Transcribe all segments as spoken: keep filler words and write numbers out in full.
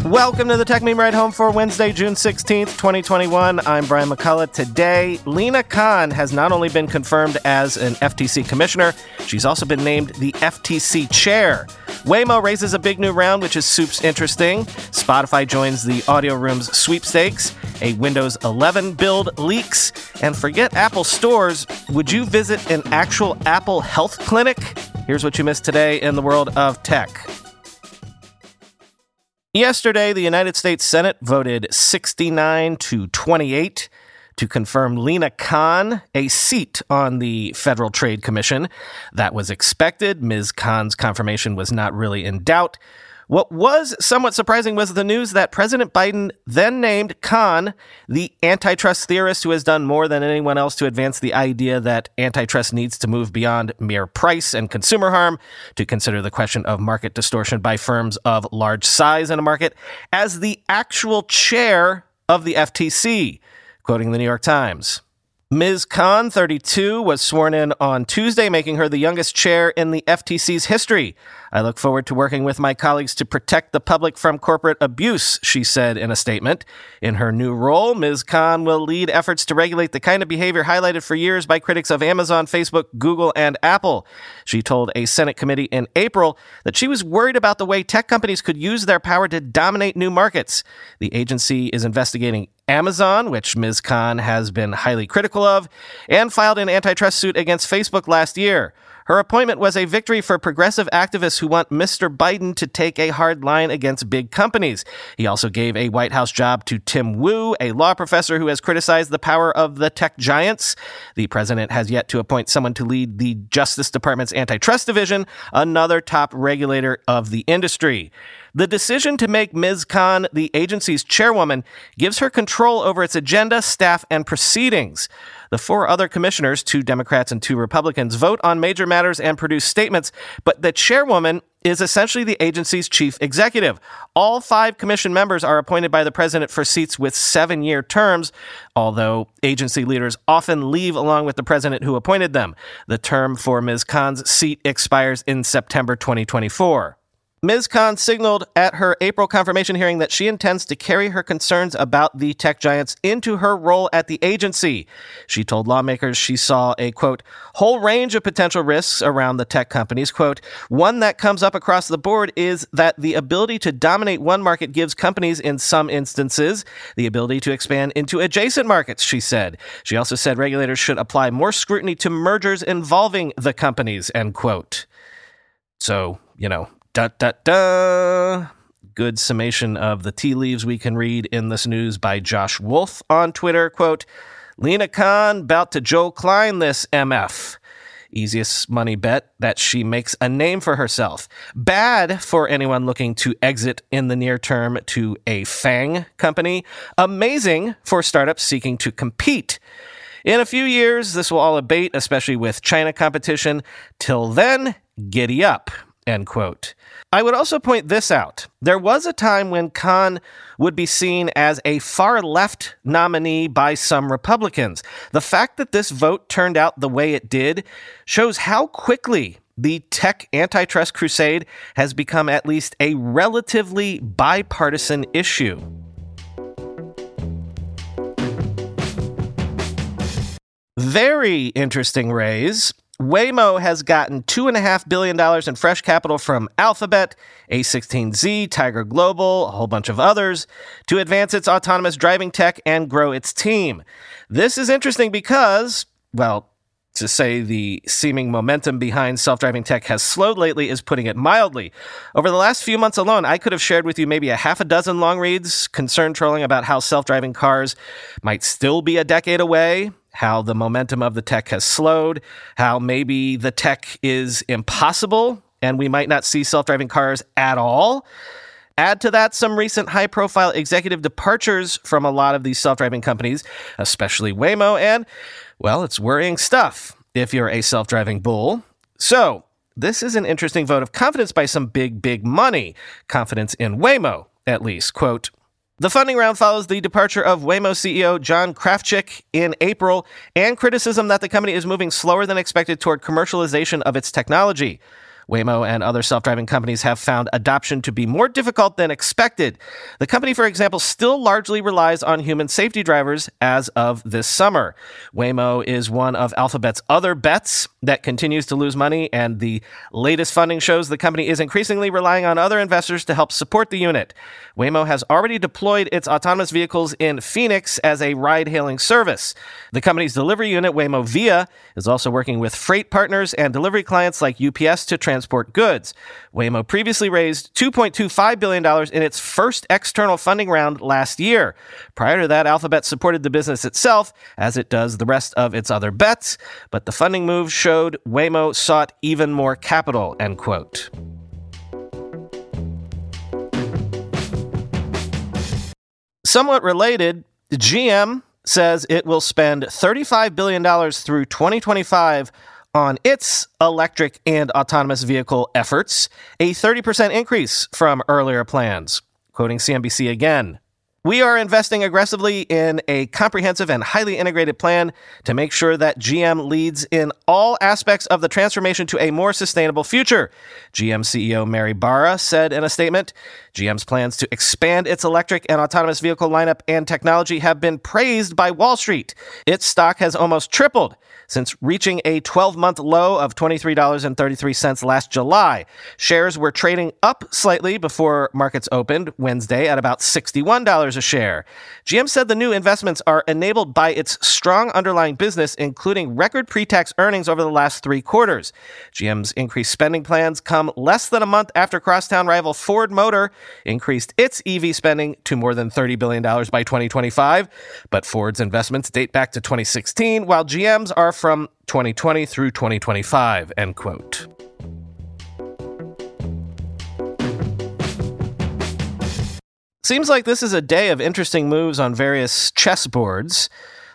Welcome to the Tech Meme Ride Home for Wednesday, June sixteenth, twenty twenty-one. I'm Brian McCullough. Today, Lina Khan has not only been confirmed as an F T C commissioner, she's also been named the F T C chair. Waymo raises a big new round, which is soups interesting. Spotify joins the Audio Room's sweepstakes. A Windows eleven build leaks. And forget Apple stores. Would you visit an actual Apple health clinic? Here's what you missed today in the world of tech. Yesterday, the United States Senate voted sixty-nine to twenty-eight to confirm Lina Khan a seat on the Federal Trade Commission. That was expected. Miz Khan's confirmation was not really in doubt. What was somewhat surprising was the news that President Biden then named Khan the antitrust theorist who has done more than anyone else to advance the idea that antitrust needs to move beyond mere price and consumer harm to consider the question of market distortion by firms of large size in a market as the actual chair of the F T C, quoting the New York Times. Miz Khan, thirty-two, was sworn in on Tuesday, making her the youngest chair in the F T C's history. I look forward to working with my colleagues to protect the public from corporate abuse, she said in a statement. In her new role, Miz Khan will lead efforts to regulate the kind of behavior highlighted for years by critics of Amazon, Facebook, Google, and Apple. She told a Senate committee in April that she was worried about the way tech companies could use their power to dominate new markets. The agency is investigating Amazon, which Miz Khan has been highly critical of, and filed an antitrust suit against Facebook last year. Her appointment was a victory for progressive activists who want Mister Biden to take a hard line against big companies. He also gave a White House job to Tim Wu, a law professor who has criticized the power of the tech giants. The president has yet to appoint someone to lead the Justice Department's antitrust division, another top regulator of the industry. The decision to make Miz Khan the agency's chairwoman gives her control over its agenda, staff, and proceedings. The four other commissioners, two Democrats and two Republicans, vote on major matters and produce statements, but the chairwoman is essentially the agency's chief executive. All five commission members are appointed by the president for seats with seven-year terms, although agency leaders often leave along with the president who appointed them. The term for Miz Khan's seat expires in September twenty twenty-four. Miz Khan signaled at her April confirmation hearing that she intends to carry her concerns about the tech giants into her role at the agency. She told lawmakers she saw a, quote, whole range of potential risks around the tech companies. Quote, one that comes up across the board is that the ability to dominate one market gives companies, in some instances, the ability to expand into adjacent markets, she said. She also said regulators should apply more scrutiny to mergers involving the companies, end quote. So, you know, Da, da, da. Good summation of the tea leaves we can read in this news by Josh Wolf on Twitter. Quote, Lina Khan about to Joe Klein this M F. Easiest money bet that she makes a name for herself. Bad for anyone looking to exit in the near term to a FANG company. Amazing for startups seeking to compete. In a few years, this will all abate, especially with China competition. Till then, giddy up. End quote. I would also point this out. There was a time when Khan would be seen as a far-left nominee by some Republicans. The fact that this vote turned out the way it did shows how quickly the tech antitrust crusade has become at least a relatively bipartisan issue. Very interesting raise. Waymo has gotten two point five billion dollars in fresh capital from Alphabet, A sixteen Z, Tiger Global, a whole bunch of others, to advance its autonomous driving tech and grow its team. This is interesting because, well, to say the seeming momentum behind self-driving tech has slowed lately is putting it mildly. Over the last few months alone, I could have shared with you maybe a half a dozen long reads, concern trolling about how self-driving cars might still be a decade away, how the momentum of the tech has slowed, how maybe the tech is impossible and we might not see self-driving cars at all. Add to that some recent high-profile executive departures from a lot of these self-driving companies, especially Waymo, and, well, it's worrying stuff if you're a self-driving bull. So, this is an interesting vote of confidence by some big, big money. Confidence in Waymo, at least. Quote, the funding round follows the departure of Waymo C E O John Krafcik in April and criticism that the company is moving slower than expected toward commercialization of its technology. Waymo and other self-driving companies have found adoption to be more difficult than expected. The company, for example, still largely relies on human safety drivers as of this summer. Waymo is one of Alphabet's other bets that continues to lose money, and the latest funding shows the company is increasingly relying on other investors to help support the unit. Waymo has already deployed its autonomous vehicles in Phoenix as a ride-hailing service. The company's delivery unit, Waymo Via, is also working with freight partners and delivery clients like U P S to transport goods. Waymo previously raised two point two five billion dollars in its first external funding round last year. Prior to that, Alphabet supported the business itself, as it does the rest of its other bets, but the funding move showed Waymo sought even more capital, end quote. Somewhat related, G M says it will spend thirty-five billion dollars through twenty twenty-five on its electric and autonomous vehicle efforts, a thirty percent increase from earlier plans. Quoting C N B C again, "We are investing aggressively in a comprehensive and highly integrated plan to make sure that G M leads in all aspects of the transformation to a more sustainable future," G M C E O Mary Barra said in a statement. G M's plans to expand its electric and autonomous vehicle lineup and technology have been praised by Wall Street. Its stock has almost tripled since reaching a twelve-month low of twenty-three dollars and thirty-three cents last July. Shares were trading up slightly before markets opened Wednesday at about sixty-one dollars a share. G M said the new investments are enabled by its strong underlying business, including record pre-tax earnings over the last three quarters. G M's increased spending plans come less than a month after crosstown rival Ford Motor increased its E V spending to more than thirty billion dollars by twenty twenty-five. But Ford's investments date back to twenty sixteen, while G M's are from twenty twenty through twenty twenty-five, end quote. Seems like this is a day of interesting moves on various chessboards.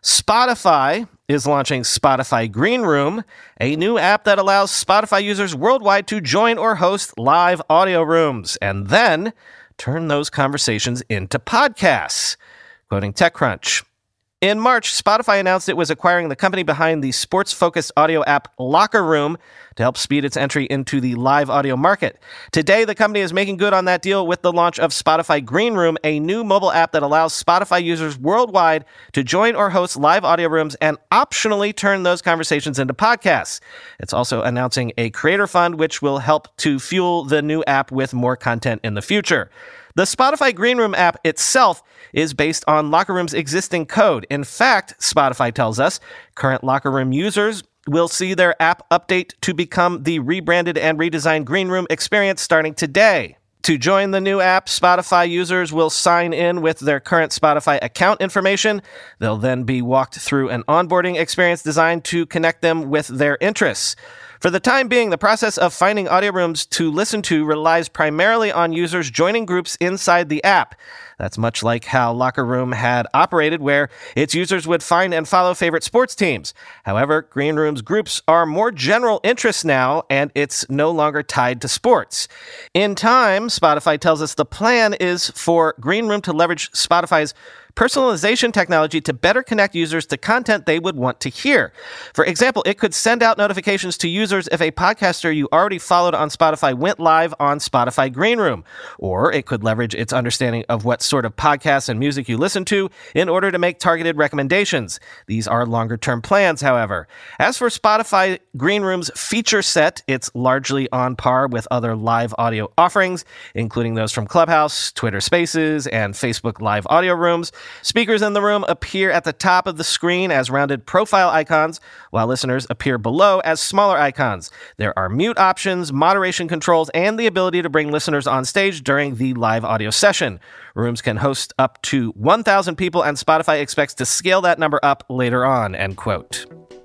Spotify is launching Spotify Green Room, a new app that allows Spotify users worldwide to join or host live audio rooms and then turn those conversations into podcasts. Quoting TechCrunch, "In March, Spotify announced it was acquiring the company behind the sports-focused audio app Locker Room to help speed its entry into the live audio market. Today, the company is making good on that deal with the launch of Spotify Green Room, a new mobile app that allows Spotify users worldwide to join or host live audio rooms and optionally turn those conversations into podcasts. It's also announcing a creator fund, which will help to fuel the new app with more content in the future. The Spotify Green Room app itself is based on Locker Room's existing code. In fact, Spotify tells us, current Locker Room users will see their app update to become the rebranded and redesigned Green Room experience starting today. To join the new app, Spotify users will sign in with their current Spotify account information. They'll then be walked through an onboarding experience designed to connect them with their interests. For the time being, the process of finding audio rooms to listen to relies primarily on users joining groups inside the app. That's much like how Locker Room had operated, where its users would find and follow favorite sports teams. However, Green Room's groups are more general interests now, and it's no longer tied to sports. In time, Spotify tells us the plan is for Green Room to leverage Spotify's personalization technology to better connect users to content they would want to hear. For example, it could send out notifications to users if a podcaster you already followed on Spotify went live on Spotify Green Room. Or it could leverage its understanding of what sort of podcasts and music you listen to in order to make targeted recommendations. These are longer-term plans, however. As for Spotify Green Room's feature set, it's largely on par with other live audio offerings, including those from Clubhouse, Twitter Spaces, and Facebook Live Audio Rooms. Speakers in the room appear at the top of the screen as rounded profile icons, while listeners appear below as smaller icons. There are mute options, moderation controls, and the ability to bring listeners on stage during the live audio session. Rooms can host up to one thousand people, and Spotify expects to scale that number up later on, end quote.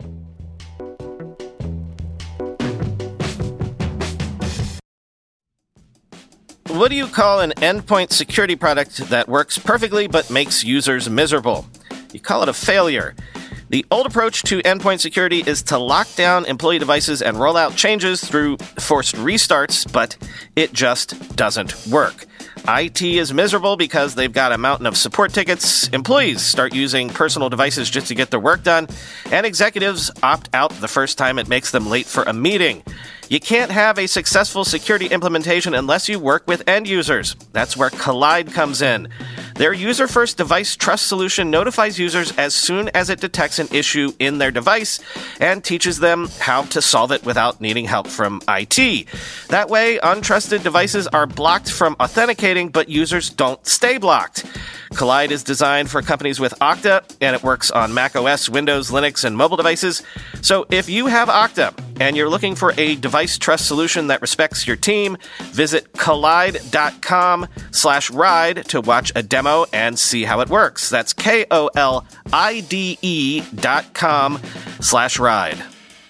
What do you call an endpoint security product that works perfectly but makes users miserable? You call it a failure. The old approach to endpoint security is to lock down employee devices and roll out changes through forced restarts, but it just doesn't work. I T is miserable because they've got a mountain of support tickets, employees start using personal devices just to get their work done, and executives opt out the first time it makes them late for a meeting. You can't have a successful security implementation unless you work with end users. That's where Kolide comes in. Their user-first device trust solution notifies users as soon as it detects an issue in their device and teaches them how to solve it without needing help from I T. That way, untrusted devices are blocked from authenticating, but users don't stay blocked. Kolide is designed for companies with Okta, and it works on macOS, Windows, Linux, and mobile devices. So if you have Okta and you're looking for a device trust solution that respects your team, visit kolide.com slash ride to watch a demo and see how it works. That's K-O-L-I-D-E dot com slash ride.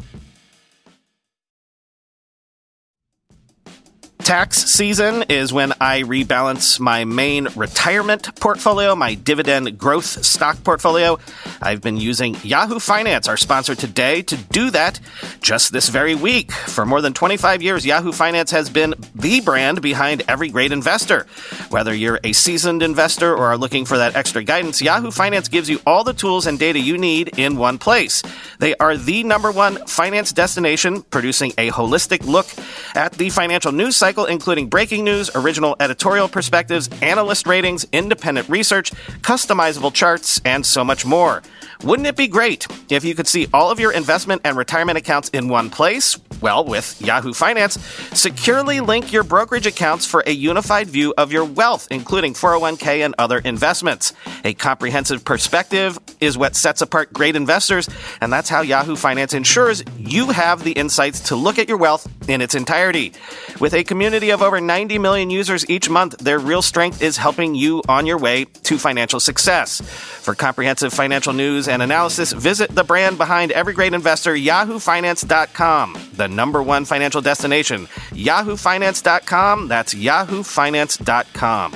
Tax season is when I rebalance my main retirement portfolio, my dividend growth stock portfolio. I've been using Yahoo Finance, our sponsor today, to do that just this very week. For more than twenty-five years, Yahoo Finance has been the brand behind every great investor. Whether you're a seasoned investor or are looking for that extra guidance, Yahoo Finance gives you all the tools and data you need in one place. They are the number one finance destination, producing a holistic look at the financial news cycle, including breaking news, original editorial perspectives, analyst ratings, independent research, customizable charts, and so much more. Wouldn't it be great if you could see all of your investment and retirement accounts in one place? Well, with Yahoo Finance, securely link your brokerage accounts for a unified view of your wealth, including four oh one k and other investments. A comprehensive perspective is what sets apart great investors, and that's how Yahoo Finance ensures you have the insights to look at your wealth in its entirety. With a community of over ninety million users each month, their real strength is helping you on your way to financial success. For comprehensive financial news and analysis, visit the brand behind every great investor, yahoo finance dot com, the number one financial destination. yahoo finance dot com, that's yahoo finance dot com.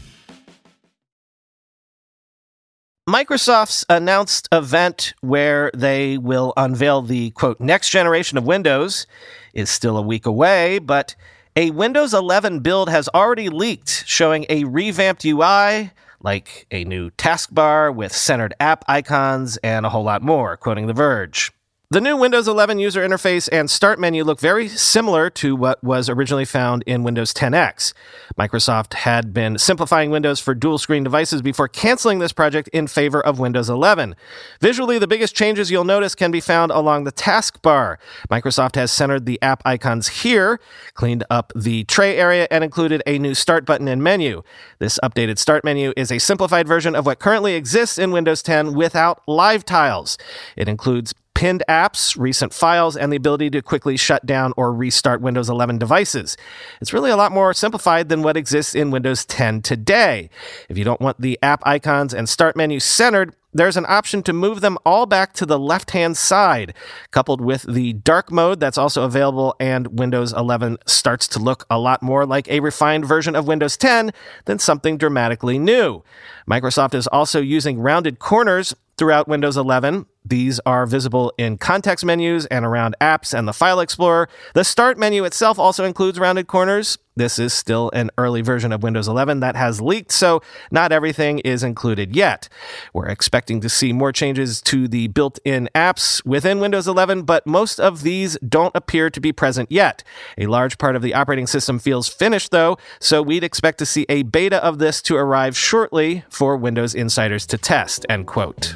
Microsoft's announced event where they will unveil the, quote, next generation of Windows is still a week away, but a Windows eleven build has already leaked, showing a revamped U I, like a new taskbar with centered app icons and a whole lot more, quoting The Verge. The new Windows eleven user interface and start menu look very similar to what was originally found in Windows ten X. Microsoft had been simplifying Windows for dual-screen devices before canceling this project in favor of Windows eleven. Visually, the biggest changes you'll notice can be found along the taskbar. Microsoft has centered the app icons here, cleaned up the tray area, and included a new start button and menu. This updated start menu is a simplified version of what currently exists in Windows ten without live tiles. It includes pinned apps, recent files, and the ability to quickly shut down or restart Windows eleven devices. It's really a lot more simplified than what exists in Windows ten today. If you don't want the app icons and start menu centered, there's an option to move them all back to the left-hand side. Coupled with the dark mode that's also available, and Windows eleven starts to look a lot more like a refined version of Windows ten than something dramatically new. Microsoft is also using rounded corners throughout Windows eleven. These are visible in context menus and around apps and the File Explorer. The Start menu itself also includes rounded corners. This is still an early version of Windows eleven that has leaked, so not everything is included yet. We're expecting to see more changes to the built-in apps within Windows eleven, but most of these don't appear to be present yet. A large part of the operating system feels finished, though, so we'd expect to see a beta of this to arrive shortly for Windows insiders to test, end quote.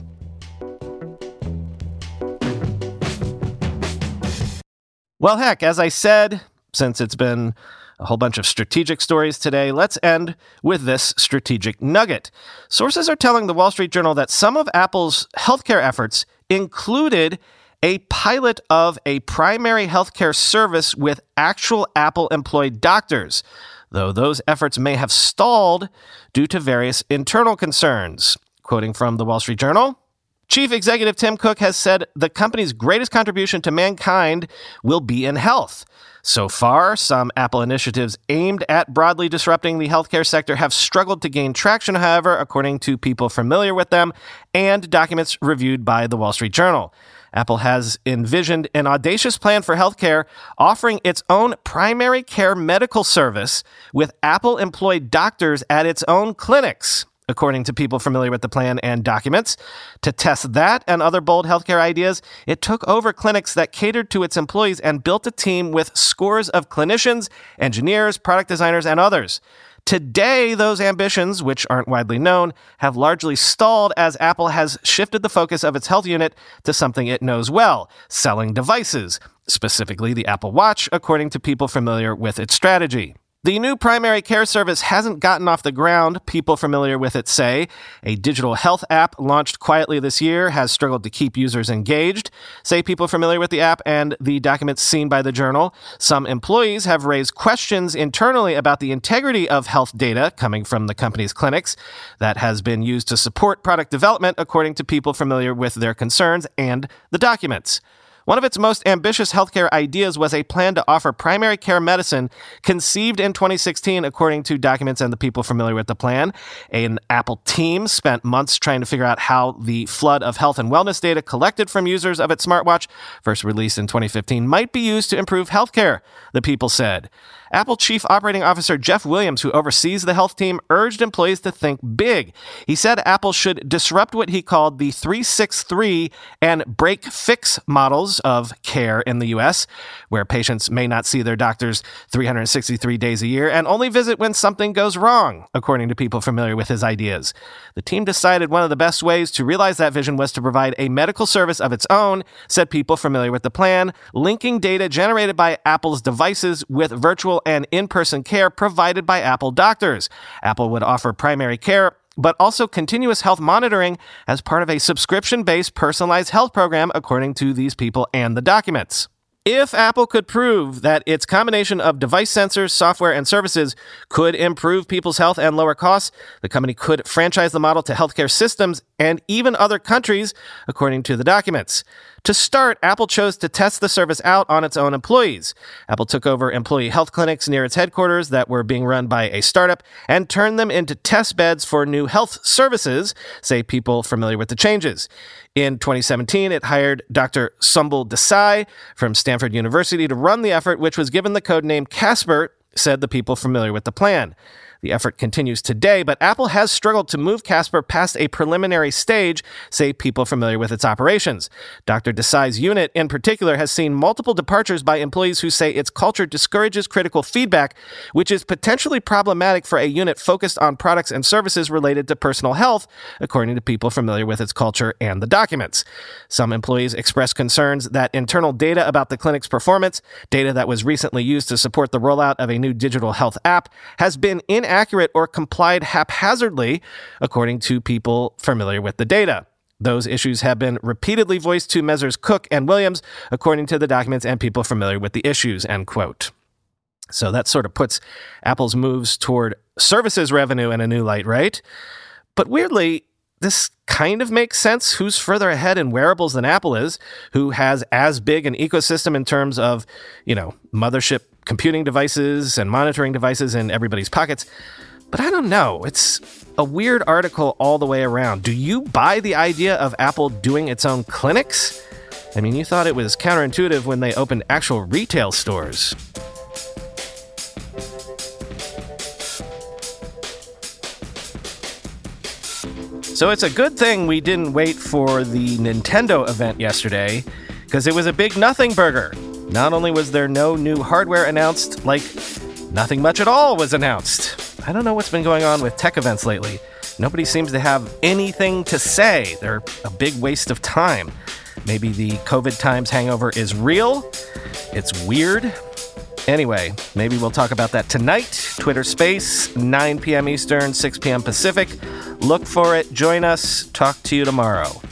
Well, heck, as I said, since it's been a whole bunch of strategic stories today, let's end with this strategic nugget. Sources are telling the Wall Street Journal that some of Apple's healthcare efforts included a pilot of a primary healthcare service with actual Apple-employed doctors, though those efforts may have stalled due to various internal concerns. Quoting from the Wall Street Journal, Chief Executive Tim Cook has said the company's greatest contribution to mankind will be in health. So far, some Apple initiatives aimed at broadly disrupting the healthcare sector have struggled to gain traction, however, according to people familiar with them and documents reviewed by the Wall Street Journal. Apple has envisioned an audacious plan for healthcare, offering its own primary care medical service with Apple-employed doctors at its own clinics. according to people familiar with the plan and documents. To test that and other bold healthcare ideas, it took over clinics that catered to its employees and built a team with scores of clinicians, engineers, product designers, and others. Today, those ambitions, which aren't widely known, have largely stalled as Apple has shifted the focus of its health unit to something it knows well, selling devices, specifically the Apple Watch, according to people familiar with its strategy. The new primary care service hasn't gotten off the ground, people familiar with it say. A digital health app launched quietly this year has struggled to keep users engaged, say people familiar with the app and the documents seen by the Journal. Some employees have raised questions internally about the integrity of health data coming from the company's clinics that has been used to support product development, according to people familiar with their concerns and the documents. One of its most ambitious healthcare ideas was a plan to offer primary care medicine conceived in twenty sixteen, according to documents and the people familiar with the plan. An Apple team spent months trying to figure out how the flood of health and wellness data collected from users of its smartwatch, first released in twenty fifteen, might be used to improve healthcare, the people said. Apple Chief Operating Officer Jeff Williams, who oversees the health team, urged employees to think big. He said Apple should disrupt what he called the three six three and break-fix models of care in the U S, where patients may not see their doctors three hundred sixty-three days a year and only visit when something goes wrong, according to people familiar with his ideas. The team decided one of the best ways to realize that vision was to provide a medical service of its own, said people familiar with the plan, linking data generated by Apple's devices with virtual and in-person care provided by Apple doctors. Apple would offer primary care, but also continuous health monitoring as part of a subscription-based personalized health program, according to these people and the documents. If Apple could prove that its combination of device sensors, software, and services could improve people's health and lower costs, the company could franchise the model to healthcare systems and even other countries, according to the documents. To start, Apple chose to test the service out on its own employees. Apple took over employee health clinics near its headquarters that were being run by a startup and turned them into test beds for new health services, say people familiar with the changes. In twenty seventeen, it hired Doctor Sumbul Desai from Stanford University to run the effort, which was given the code name Casper, said the people familiar with the plan. The effort continues today, but Apple has struggled to move Casper past a preliminary stage, say people familiar with its operations. Doctor Desai's unit, in particular, has seen multiple departures by employees who say its culture discourages critical feedback, which is potentially problematic for a unit focused on products and services related to personal health, according to people familiar with its culture and the documents. Some employees expressed concerns that internal data about the clinic's performance, data that was recently used to support the rollout of a new digital health app, has been inaccurate accurate or complied haphazardly, according to people familiar with the data. Those issues have been repeatedly voiced to Messrs. Cook and Williams, according to the documents and people familiar with the issues, end quote. So that sort of puts Apple's moves toward services revenue in a new light, right? But weirdly, this kind of makes sense. Who's further ahead in wearables than Apple is, who has as big an ecosystem in terms of, you know, mothership computing devices and monitoring devices in everybody's pockets. But I don't know. It's a weird article all the way around. Do you buy the idea of Apple doing its own clinics? I mean, you thought it was counterintuitive when they opened actual retail stores. So it's a good thing we didn't wait for the Nintendo event yesterday, because it was a big nothing burger. Not only was there no new hardware announced, like nothing much at all was announced. I don't know what's been going on with tech events lately. Nobody seems to have anything to say. They're a big waste of time. Maybe the COVID times hangover is real. It's weird. Anyway, maybe we'll talk about that tonight. Twitter Space, nine p.m. Eastern, six p.m. Pacific. Look for it. Join us. Talk to you tomorrow.